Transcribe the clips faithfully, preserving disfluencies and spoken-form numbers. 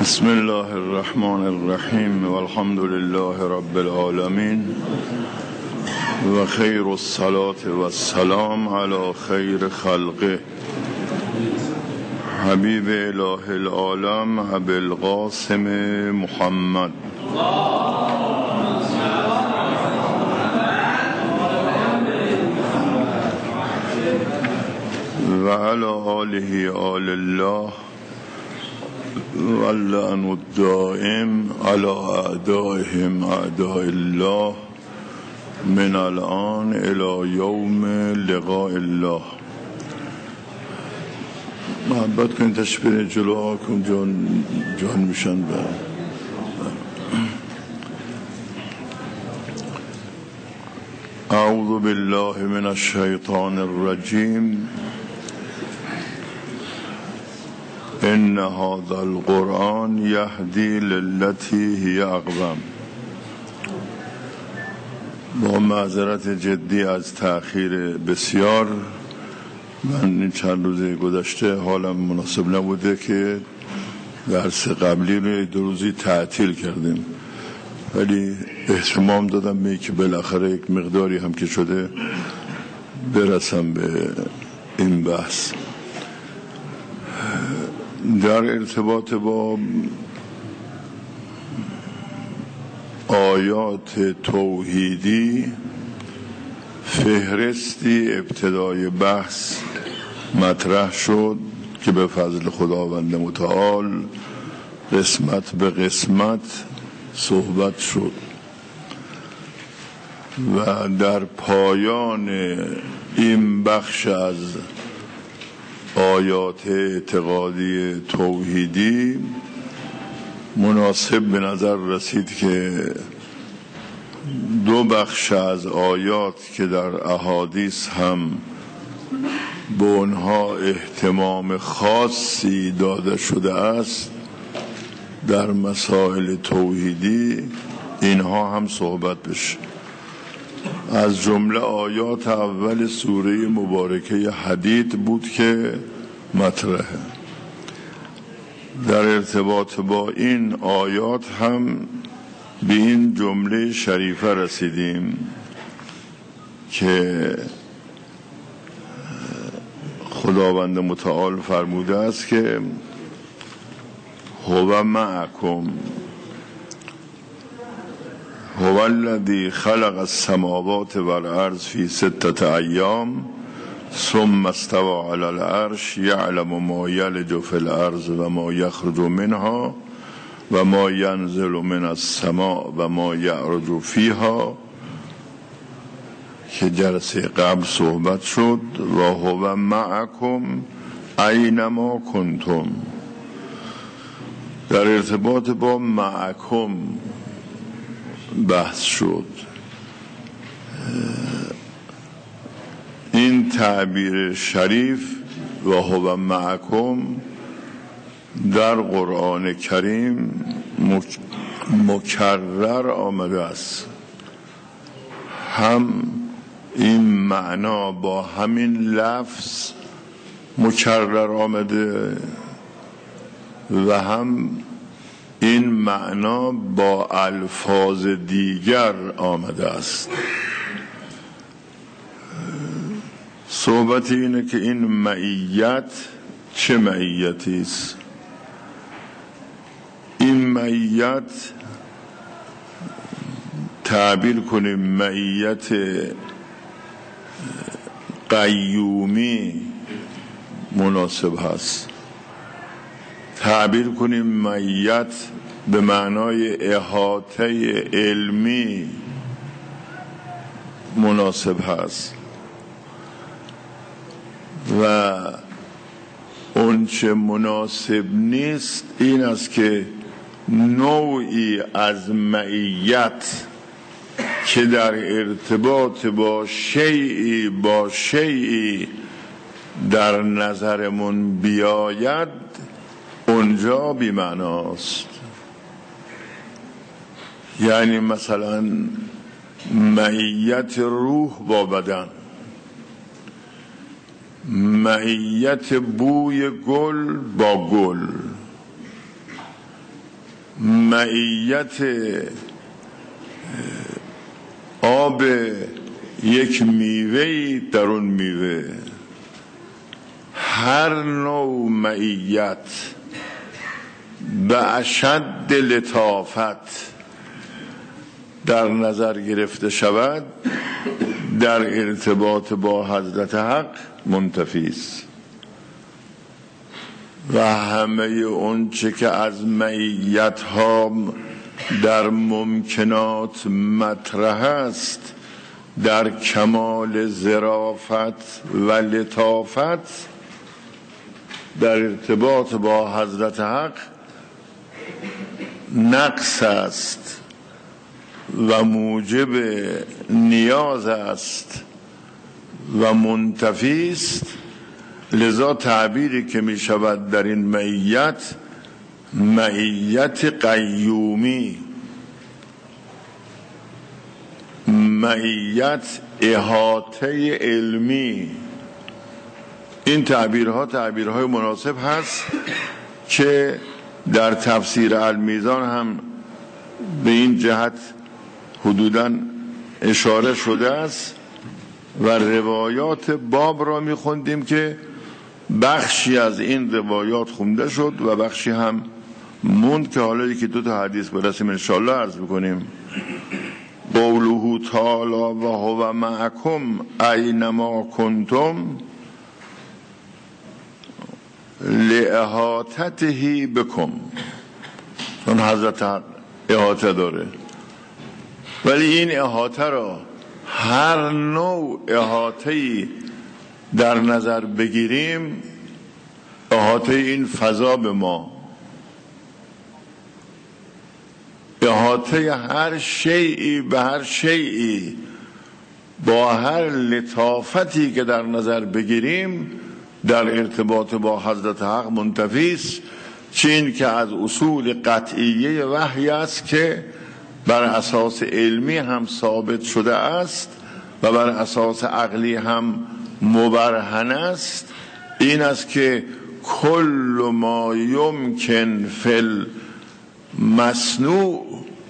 بسم الله الرحمن الرحیم والحمد لله رب العالمین و خیر الصلاة و السلام علی خیر خلقه حبیب اله العالم ابی القاسم محمد و علی آله آل الله واللعن الدائم على اعدائهم اعداء الله من الان الى یوم لقاء الله. محبت کن تشبیر جلو آکن جان جان میشن به اعوذ بالله من الشیطان الرجیم. ان هذا القرآن یهدی للتی هی اقوم. با معذرت جدی از تأخیر بسیار، من این چند روز گذشته حالم مناسب نبوده که درس قبلی رو دو روزی تعطیل کردیم، ولی اهتمام دادم به که بالاخره یک مقداری هم که شده برسم به این بحث. در ارتباط با آیات توحیدی فهرستی ابتدای بحث مطرح شد که به فضل خداوند متعال قسمت به قسمت صحبت شد و در پایان این بخش از آیات اعتقادی توحیدی مناسب به نظر رسید که دو بخش از آیات که در احادیث هم به اونها اهتمام خاصی داده شده است در مسائل توحیدی اینها هم صحبت بشه. از جمله آیات اول سوره مبارکه حدید بود که مطرحه. در ارتباط با این آیات هم به این جمله شریفه رسیدیم که خداوند متعال فرموده است که هو معکم هو الذی خلق السماوات والارض فی ستة ایام ثم استوى علی العرش یعلم ما یلج فی الارض و ما یخرج منها و ما ینزل من السماء و ما یعرج فیها، که جلسه قبل صحبت شد. و هو معکم اینما کنتم. در ارتباط با معکم بحث شد. این تعبیر شریف و هو معکم در قرآن کریم مکرر آمده است. هم این معنا با همین لفظ مکرر آمده و هم این معنا با الفاظ دیگر آمده است. صحبت اینه که این معیت چه معیتی است. این معیت تعبیر کنیم معیت قیومی مناسب هست، تعبیر کنیم معیت به معنای احاطه علمی مناسب هست، و اون چه مناسب نیست این است که نوعی از معیت که در ارتباط با شیئی با شیئی در نظرمون بیاید اونجا بی معناست. یعنی مثلا معیت روح با بدن، معیت بوی گل با گل، معیت آب یک میوه‌ای در اون میوه، هر نوع معیت به اشد لطافت در نظر گرفته شود در ارتباط با حضرت حق منتفی است و همه اون چه که از معیت ها در ممکنات مطرح است در کمال ظرافت و لطافت در ارتباط با حضرت حق نقص است و موجب نیاز است و منتفی است. لذا تعبیری که می شود در این معیت، معیت قیومی، معیت احاطه علمی، این تعبیرها تعبیرهای مناسب هست که در تفسیر المیزان هم به این جهت حدوداً اشاره شده است و روایات باب را می خوندیم که بخشی از این روایات خونده شد و بخشی هم موند که حالا یکی دو تا حدیث برسیم انشاءالله عرض بکنیم. قوله تعالی و هو معکم اینما کنتم لاحاطته بکم، چون حضرت احاطه داره، ولی این احاطه را هر نوع احاطه‌ای در نظر بگیریم، احاطه این فضا به ما، احاطه هر شیئی به هر شیئی با هر لطافتی که در نظر بگیریم در ارتباط با حضرت حق منتفی است. چین که از اصول قطعیه وحی است که بر اساس علمی هم ثابت شده است و بر اساس عقلی هم مبرهن است، این است که کل ما یمکن فی المصنوع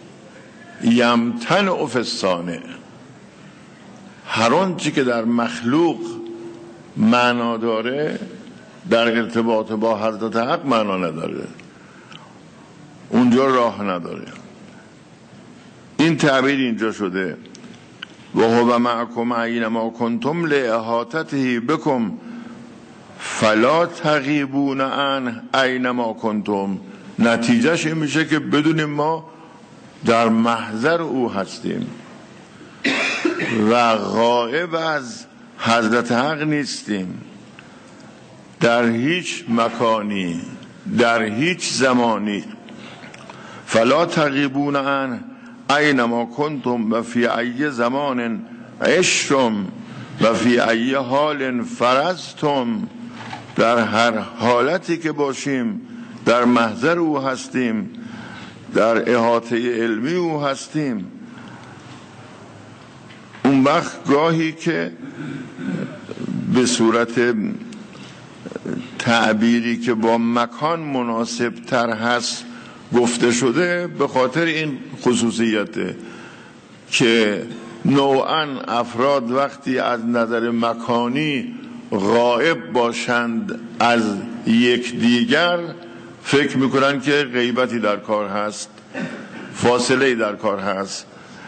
یمتنع فی الصانع، هر آنچه که در مخلوق معنا داره در ارتباط با حضرت حق معنا نداره، اونجا راه نداره. این تعبیر اینجا شده و هو معکم اینما کنتم لاحاطته بکم فلا تغیبون عنه اینما کنتم. نتیجهش این میشه که بدونیم ما در محضر او هستیم و غائب از حضرت حق نیستیم در هیچ مکانی در هیچ زمانی. فلا تغیبون عنه اینما کنتم و فی ای زمان عشتم و فی ای حال فرضتم، در هر حالتی که باشیم در محضر او هستیم، در احاطه علمی او هستیم. اون وقت گاهی که به صورت تعبیری که با مکان مناسب تر هست گفته شده به خاطر این خصوصیته که نوعاً افراد وقتی از نظر مکانی غائب باشند از یک دیگر فکر میکنن که غیبتی در کار هست، فاصله در کار هست،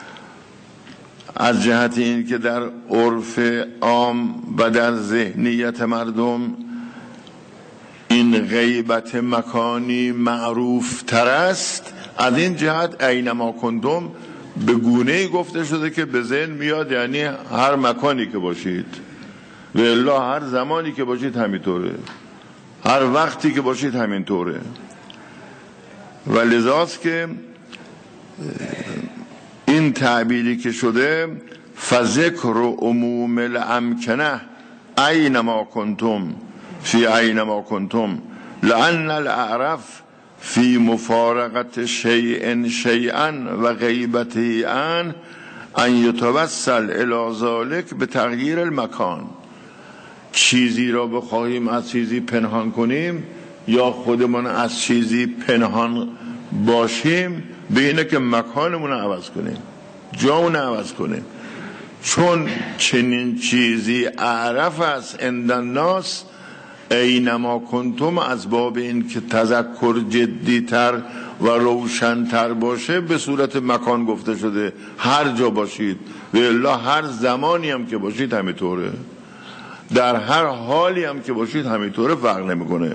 از جهت این که در عرف عام و در ذهنیت مردم این غیبت مکانی معروف تر است. از این جهت اینما کنتم به گونه‌ای گفته شده که به ذهن میاد یعنی هر مکانی که باشید و الا هر زمانی که باشید همینطوره، هر وقتی که باشید همینطوره. و لذاست که این تعبیری که شده فذکر عموم الامکنه اینما کنتم فی اینما کنتم لان الاعرف فی مفارقت شیء شیئا و غیبته عن ان یتوسل الی ذلک به تغییر المکان. چیزی را بخواهیم از چیزی پنهان کنیم یا خودمان از چیزی پنهان باشیم به اینه که مکانمون رو عوض کنیم، جامون رو عوض کنیم، چون چنین چیزی اعرف است عند الناس اینما کنتم، از باب این که تذکر جدیتر و روشنتر باشه به صورت مکان گفته شده، هر جا باشید و الا هر زمانی هم که باشید همینطوره، در هر حالی هم که باشید همینطوره، فرق نمیکنه.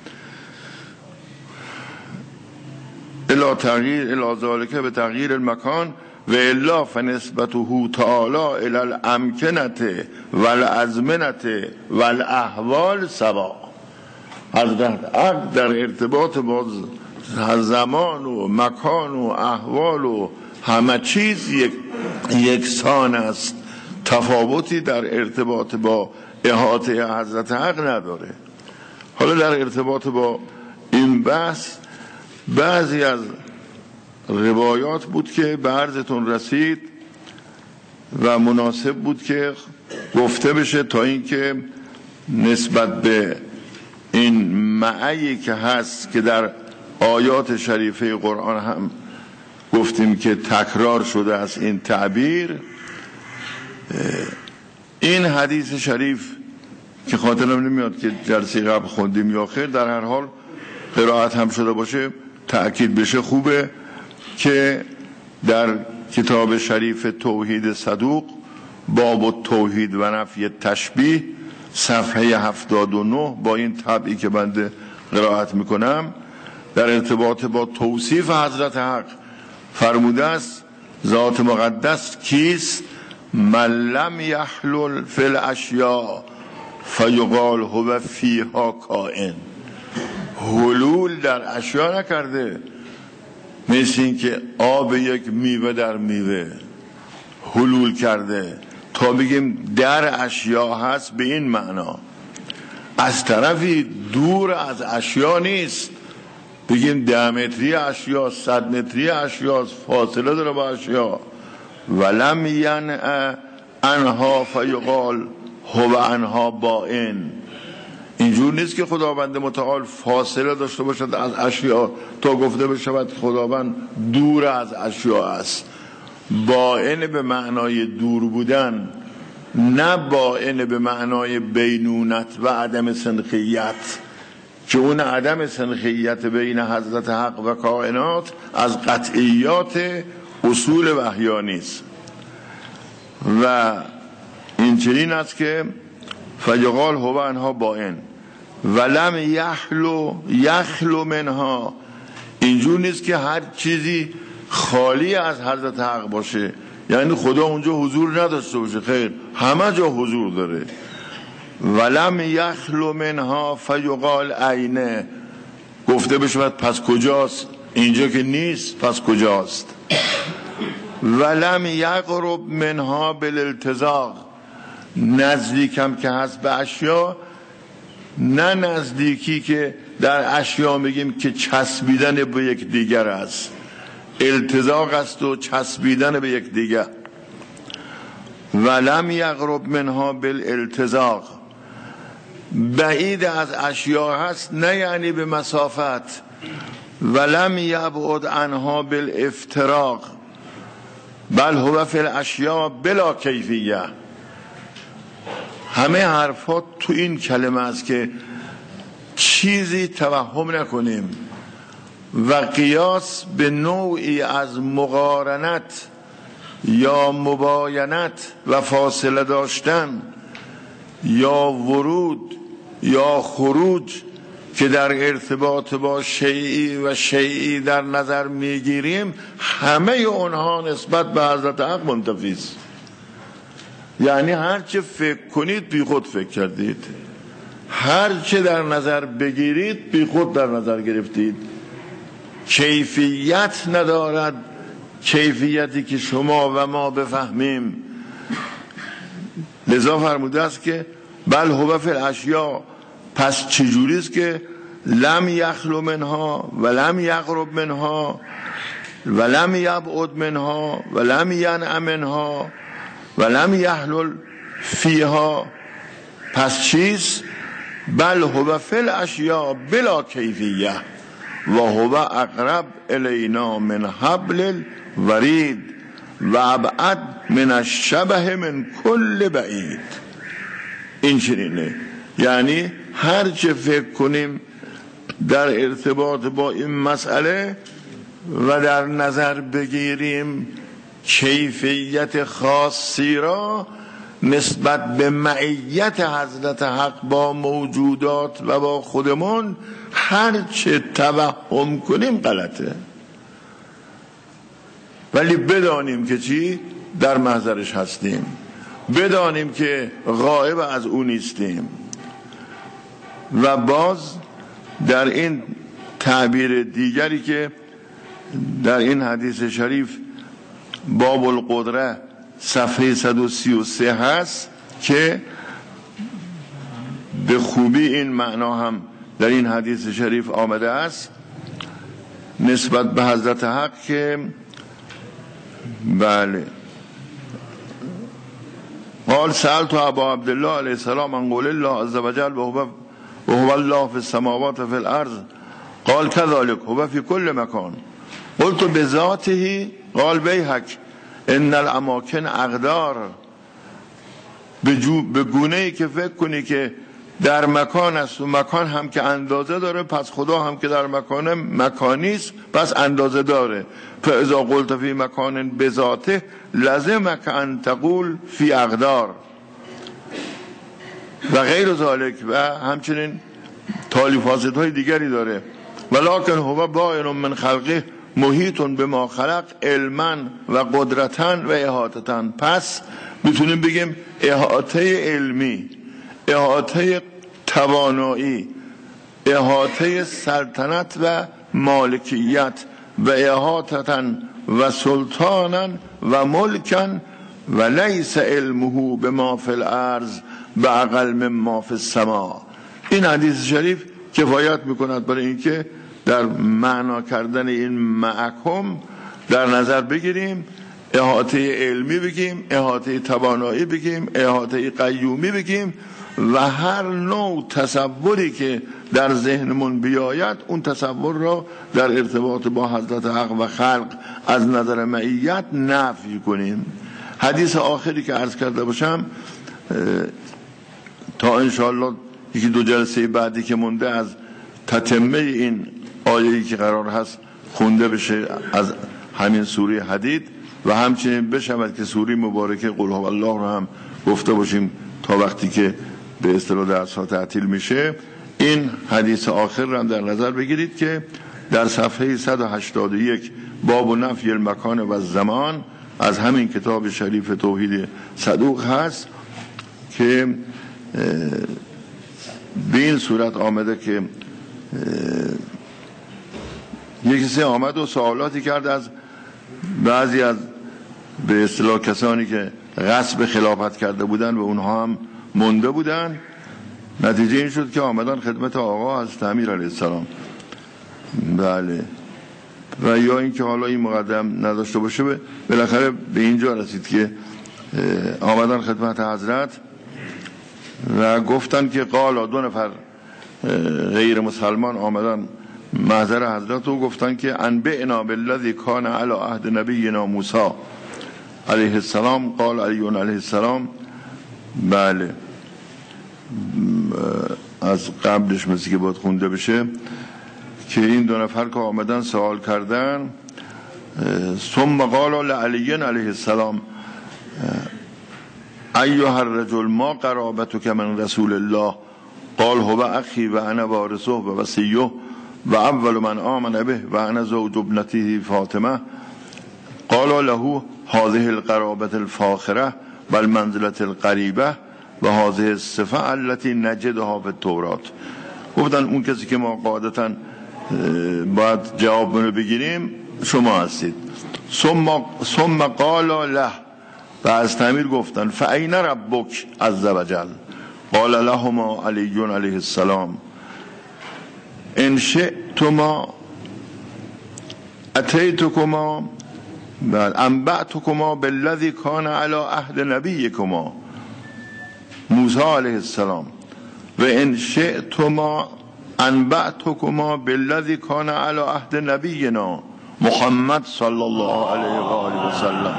الا تغییر الا ذالک به تغییر المکان و الا فنسبته تعالی الی الامکنه والازمنه والاحوال سوا. حضرت حق در ارتباط با زمان و مکان و احوال و همه چیز یک یکسان است، تفاوتی در ارتباط با احاطه حضرت حق نداره. حالا در ارتباط با این بحث بعضی از روایات بود که به عرضتون رسید و مناسب بود که گفته بشه، تا اینکه نسبت به این معنی که هست که در آیات شریفه قرآن هم گفتیم که تکرار شده از این تعبیر، این حدیث شریف که خاطرم نمیاد که جلسه قبل خوندیم یا خیر، در هر حال قرائت هم شده باشه تأکید بشه خوبه، که در کتاب شریف توحید صدوق باب التوحید و نفی تشبیه صفحه هفتاد و نه با این طبعی که بنده قرائت میکنم در ارتباط با توصیف حضرت حق فرموده است ذات مقدس کیست؟ من لم یحلل فی الاشیاء فیقال هو فیها کائن. حلول در اشیا نکرده، مثل این که آب یک میوه در میوه حلول کرده تا بگیم در اشیا هست به این معنا. از طرفی دور از اشیا نیست، بگیم ده متری اشیا، صد متری اشیا، فاصله داره با اشیا. ولم ینع انها فیقال هو انها بائن. اینجور نیست که خداوند متعال فاصله داشته باشد از اشیا تا گفته بشود خداوند دور از اشیا است. بائن به معنای دور بودن، نه بائن به معنای بینونت و عدم سنخیت، که اون عدم سنخیت بین حضرت حق و کائنات از قطعیات اصول وحیانی است. و این چنین است که فیقال هو انها بائن ولم یحلو یخلو منها. اینجور نیست که هر چیزی خالی از حضرت حق باشه، یعنی خدا اونجا حضور نداشته باشه، خیر، همه جا حضور داره. ولم یخلو منها فیقال عینه، گفته بشود پس کجاست؟ اینجا که نیست پس کجاست؟ ولم یقرب منها بالالتزاق، نزدیکم که هست به اشیا، نه نزدیکی که در اشیا میگیم که چسبیدن به یک دیگر است، التزاق است و چسبیدن به یک دیگر. ولم یقرب منها بالالتزاق، بعید از اشیا هست، نه یعنی به مسافت. ولم یبعد عنها بالافتراق بل هو فی الاشیاء بلا کیفیه. همه حرفات تو این کلمه است که چیزی توهم نکنیم و قیاس به نوعی از مقارنت یا مباینت و فاصله داشتن یا ورود یا خروج که در ارتباط با شیعی و شیعی در نظر میگیریم، همه اونها نسبت به حضرت حق منتفی است. یعنی هر چه فکر کنید بی خود فکر کردید، هر چه در نظر بگیرید بی خود در نظر گرفتید. کیفیت ندارد، کیفیتی که شما و ما بفهمیم. لذا فرموده است که بل هو فی الاشیاء، پس چجوری است که لم یخلو منها و لم یقرب منها و لم یبعد منها و لم ینع منها و لم یحلل فیها، پس چیست؟ بل هو فی الاشیاء بلا کیفیه، و هو اقرب الینا من حبل الورید و ابعد من الشبه من کل بعید. این چنینه، یعنی هر چه فکر کنیم در ارتباط با این مسئله و در نظر بگیریم کیفیت خاصی را نسبت به معیت حضرت حق با موجودات و با خودمون هر چه توهم کنیم غلطه، ولی بدانیم که چی؟ در محضرش هستیم، بدانیم که غایب از او نیستیم. و باز در این تعبیر دیگری که در این حدیث شریف باب القدره صفحه صد و سی و سه هست که به خوبی این معنا هم در این حدیث شریف آمده است نسبت به حضرت حق که بله قال سألت ابا عبدالله علیه السلام عن قول الله عز وجل و هو الله في السماوات و في الارض قال كذلك هو في كل مكان قلت بذاته قال بیهک ان الاماکن اقدار. به گونه ای که فکر کنی که در مکان است و مکان هم که اندازه داره، پس خدا هم که در مکان مکانی است پس اندازه داره. فاذا قلت فی مکان بذاته لازمک ان تقول فی اقدار و غیر ذالک. و همچنین تالیفات های دیگری داره. ولکن هو باین من خلقه محیط به ما خلق علما و قدرتا و احاطتا. پس میتونیم بگیم احاطه علمی، احاطه توانایی، احاطه سلطنت و مالکیت و احاطتا و سلطانا و ملکا و لیس علمه به ما فی الارض به اقل من ما فی السما. این حدیث شریف کفایت میکند برای اینکه در معنا کردن این معکم در نظر بگیریم، احاطه علمی بگیم، احاطه توانایی بگیم، احاطه قیومی بگیم و هر نوع تصوری که در ذهنمون بیاید اون تصور را در ارتباط با حضرت حق و خلق از نظر معیت نفی کنیم. حدیث آخری که عرض کرده باشم تا انشاءالله یکی دو جلسه بعدی که مونده از تتمه این آیه‌ای که قرار هست خونده بشه از همین سوره حدید و همچنین بشود که سوره مبارکه قل هو الله رو هم گفته باشیم تا وقتی که به اصطلاح درس‌ها تعطیل میشه. این حدیث آخر رو هم در نظر بگیرید که در صفحه صد و هشتاد و یک باب نفی المکان و زمان از همین کتاب شریف توحید صدوق هست که به این صورت آمده که یک کسی آمد و سوالاتی کرد از بعضی از به اصطلاح کسانی که غصب خلافت کرده بودن و اونها هم مونده بودن. نتیجه این شد که آمدن خدمت آقا از امیر علیه السلام. بله و یا اینکه حالا این مقدم نداشته باشه بالاخره به اینجا رسید که آمدن خدمت حضرت و گفتن که قال دو نفر غیر مسلمان آمدن محضر حضرت و گفتن که انبئنا بالذی کان علی عهد نبینا موسی علیه السلام قال علی علیه السلام. بله از قبلش مثل که باید خونده بشه که این دو نفر که آمدن سوال کردن ثم قال لعلی علیه السلام ایها الرجل ما قرابتک من رسول الله قال هو اخی و انا وارثه و وصیه و اول من آمن به و انا زوج ابنته فاطمه قال له هذه القرابه الفاخره و المنزله القریبه و هذه الصفه التي نجدها في التورات. گفتن اون کسی که ما قاعدتا باید جواب رو بگیریم شما هستید. ثم ثم قال له و از تعمیر گفتن فاین ربک عز وجل قال لهما علی علیه السلام ان شئتما اتیتکما انبأتکما بالذی کان علی عهد نبیکما موسی علیه السلام و ان شئتما انبأتکما بالذی کان علی عهد نبینا محمد صلی الله علیه و آله و سلم.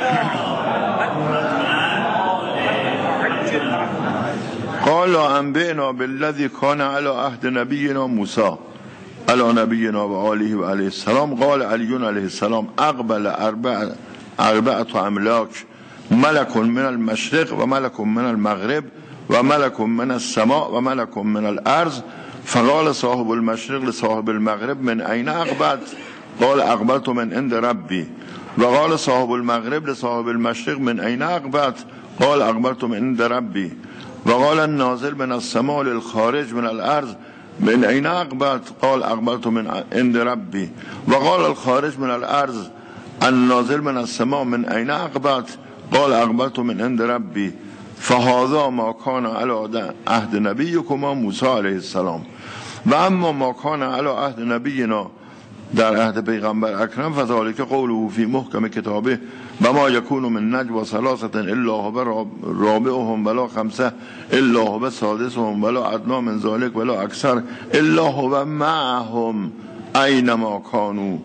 قال انبئنا بالذی کان علی عهد نبینا موسی علی نبینا و آله و علیه السلام. قال علی علیه السلام اقبل اربع اربعه املاک ملک من المشرق و ملک من المغرب و ملک من السماء و ملک من الارض. فقال صاحب المشرق لصاحب المغرب من اين اقبلت؟ قال اقبلت من عند ربي. وقال صاحب المغرب لصاحب المشرق من اين اقبلت؟ قال اقبلت من عند ربي. وقال النازل من السماء للخارج من الارض من اين اقبلت؟ قال اقبلت من عند ربي. وقال الخارج من الارض النازل من السماء من اين اقبلت؟ قال اقبلت من عند ربي. فهذا ما كان على عهد نبيكما موسى علیه السلام. و اما ما کان علی عهد نبینا در عهد پیغمبر اکرم فذلک قوله فی محکم کتابه و ما یکون من نجوا ثلاثه الا هو رابعهم ولا خمسه الا هو سادسهم ولا ادنی من ذلك ولا اکثر الا هو معهم اینما کانوا.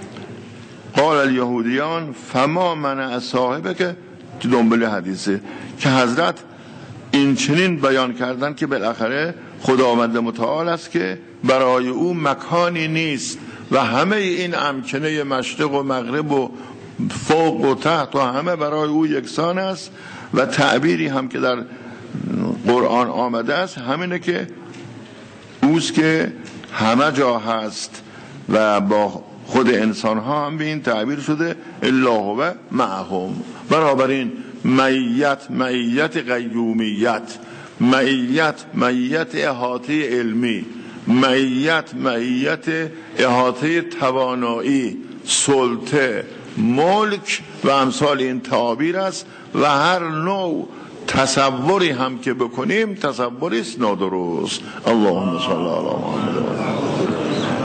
قال الیهودیان فما منع صاحبک، تو دنبال حدیثه که حضرت این چنین بیان کردن که بالاخره خداوند متعال است که برای او مکانی نیست و همه این امکنه مشرق و مغرب و فوق و تحت و همه برای او یکسان است. و تعبیری هم که در قرآن آمده است همینه که اوست که همه جا هست و با خود انسان ها هم به این تعبیر شده الا هو معهم. بنابراین معیت معیت قیومیت، معیت معیت احاطه علمی، معیت معیت احاطه توانایی، سلطه، ملک و امثال این تعابیر است و هر نوع تصوری هم که بکنیم تصوری است نادرست. اللهم صل علی محمد.